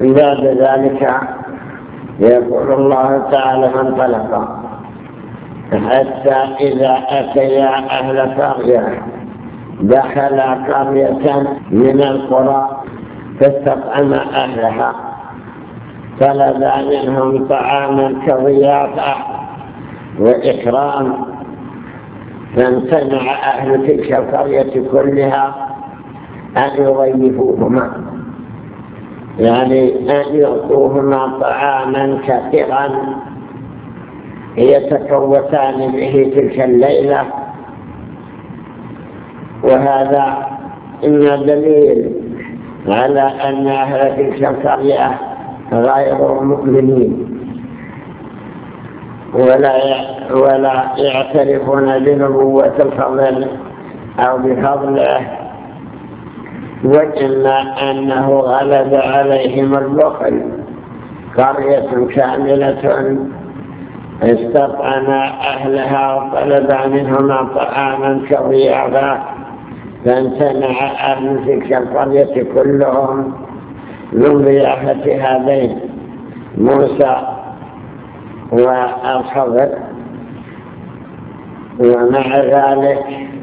بعد ذلك يقول الله تعالى: فانطلق حتى إذا أتيا أهل قرية دخلا قرية من القرى فاستطعما أهلها طلبا منهم طعاما كضيافة وإكرام، فامتنع أهل تلك القرية كلها أن يضيفوهما، يعني أن يعطوهما طعاما كثيرا يتقوتان به تلك الليلة. وهذا إن دليل على أن أهل تلك القرية غير مؤمنين ولا يعترفون بنبوة الفضل أو بفضله، وإلا أنه غلب عليهم البخل. قرية كاملة استطعم أهلها وطلب منهما طعاما كضيافة، فامتنع أهل تلك القرية كلهم من ضيافة هذين موسى والخضر. ومع ذلك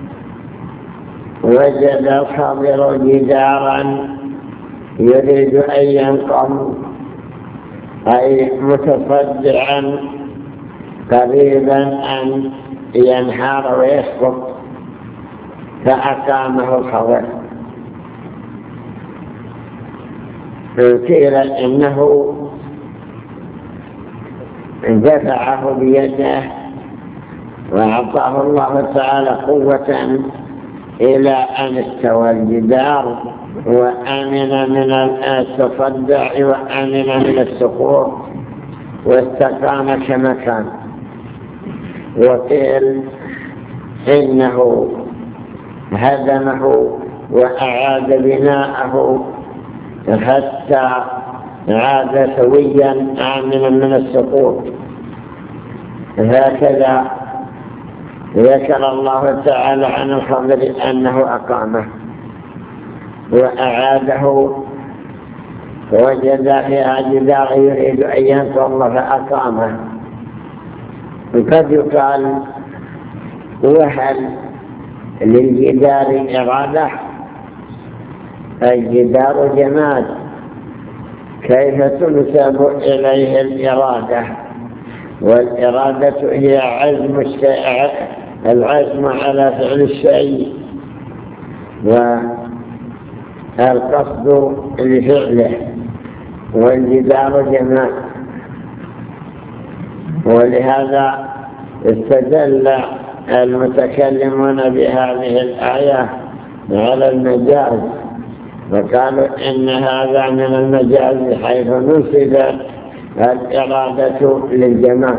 وجد الخضر جدارا يريد أن ينقض، أي متصدعا قريبا أن ينهار ويسقط، فأقامه الخضر. قيل إنه دفعه بيده وأعطاه الله تعالى قوة إلى أن استوى الجدار وأمن من التصدع وأمن من السقوط واستقام كما كان. وقيل إنه هدمه وأعاد بناءه حتى عاد سويا آمنا من السقوط. هكذا ذكر الله تعالى عن الخضر أنه أقامه وأعاده، وجد فيها جدار يريد أن ينقض فأقامه. قد يقال: وهل للجدار إرادة؟ الجدار جماد، كيف تنسب إليه الإرادة؟ والإرادة هي عزم الشيء، العزم على فعل الشيء والقصد لفعله، والجدار جماد. ولهذا استدل المتكلمون بهذه الآية على المجاز، وقالوا إن هذا من المجاز حيث نسبت الإرادة للجماد.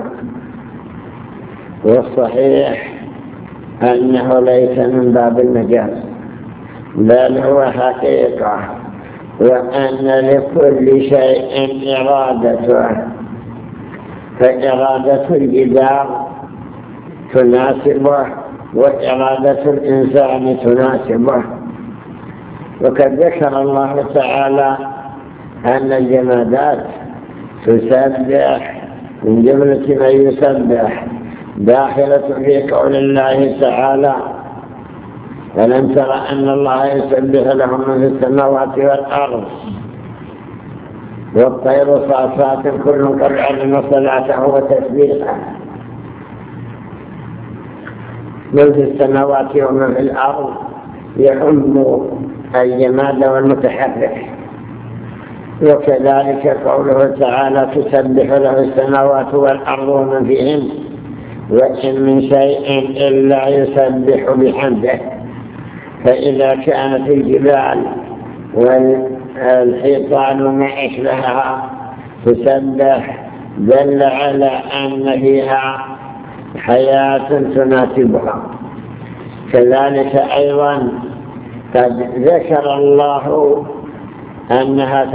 والصحيح أنه ليس من باب المجاز، بل هو حقيقة، وأن لكل شيء إرادته، فإرادة الجدار تناسبه وإرادة الإنسان تناسبه. وقد ذكر الله تعالى أن الجمادات تسبح من جملة ما يسبح، داخلة في قول الله تعالى: ألم تر أن الله يسبح له من في السماوات والأرض والطير صافات كل قد علم صلاته وتسبيحه. من في السماوات ومن في الأرض يعم الجماد والمتحرك. وكذلك قوله تعالى: تسبح له السماوات والأرض ومن فيهن وإن من شيء إلا يسبح بحمده. فإذا كانت الجبال والحيطان وما أشبهها تسبح دل على أن فيها حياة تناسبها. كذلك أيضا قد ذكر الله أنها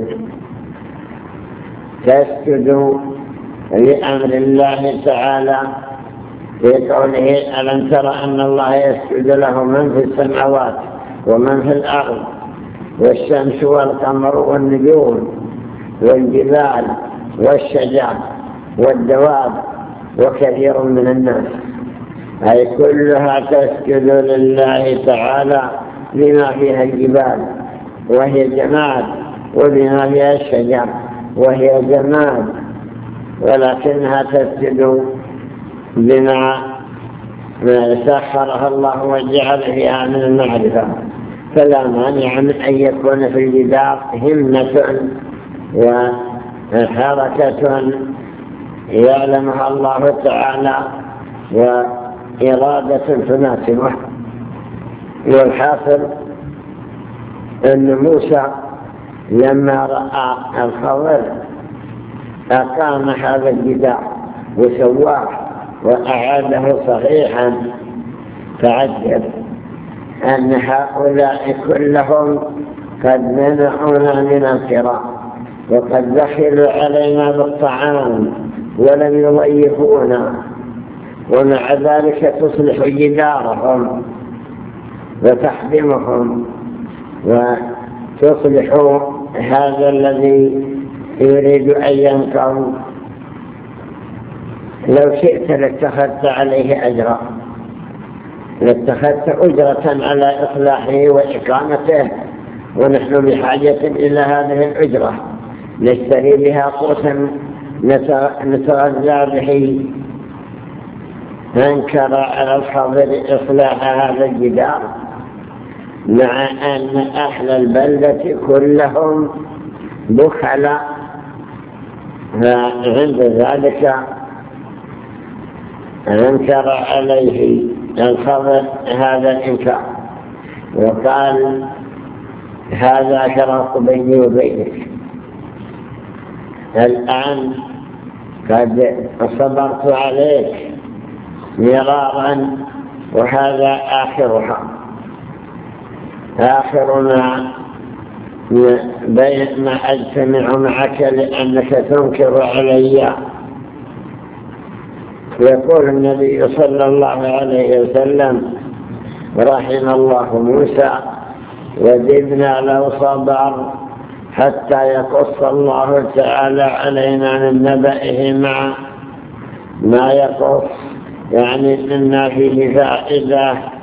تسجد لأمر الله تعالى في قوله: ألم تر أن الله يسجد له من في السماوات ومن في الأرض والشمس والقمر والنجوم والجبال والشجر والدواب وكثير من الناس، أي كلها تسجد لله تعالى بما فيها الجبال وهي جماد، وبما فيها الشجر وهي جماد، ولكنها تسجد بما سخرها الله وجعل فيها من المعرفة. فلا مانع من أن يكون في الجدار همة وحركة يعلمها الله تعالى وإرادة تناسبه. والحاصل أن موسى لما رأى الخضر أقام هذا الجدار وسواه وأعاده صحيحا، فعجب أن هؤلاء كلهم قد منعونا من القراء وقد دخلوا علينا بالطعام ولم يضيفونا، ومع ذلك تصلح جدارهم وتحدمهم وتصلح هذا الذي يريد أن ينقض. لو شئت لاتخذت عليه أجرا، لاتخذت أجرة على إصلاحه وإقامته، ونحن بحاجة إلى هذه الأجرة نشتري بها قوتا نتغذى به. أنكر على الخضر إصلاح هذا الجدار مع أن أهل البلدة كلهم بخلا، فعند ذلك أنكر عليه الخضر هذا الإنكار وقال هذا فراق بيني وبينك، الآن قد صبرت عليك مرارا وهذا آخر ما أجتمع معك لأنك تنكر علي. يقول النبي صلى الله عليه وسلم رحم الله موسى وجبنا لو صبر حتى يقص الله تعالى علينا من نبأه مع ما يقص، يعني مما فيه فائدة